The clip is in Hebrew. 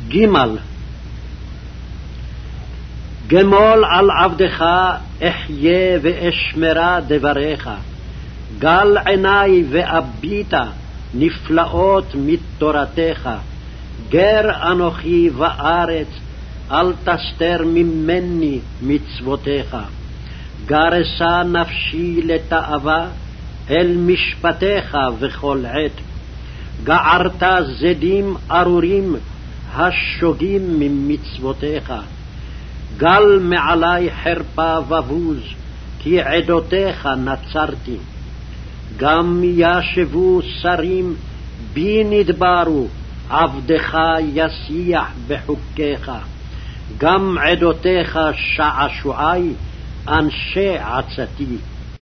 ג' גמול על עבדך אחיה ואשמרה דבריך, גל עיני ואביטה נפלאות מתורתך. גר אנוכי בארץ, אל תסתר ממני מצוותיך. גרסה נפשי לתאווה, אל משפטיך בכל עת. גערת זדים ארורים, השוגים ממצוותיך. גל מעלי חרפה ובוז, כי עדותיך נצרתי. גם ישבו שרים בי נדברו, עבדך ישיח בחוקיך. גם עדותיך שעשועי, אנשי עצתי.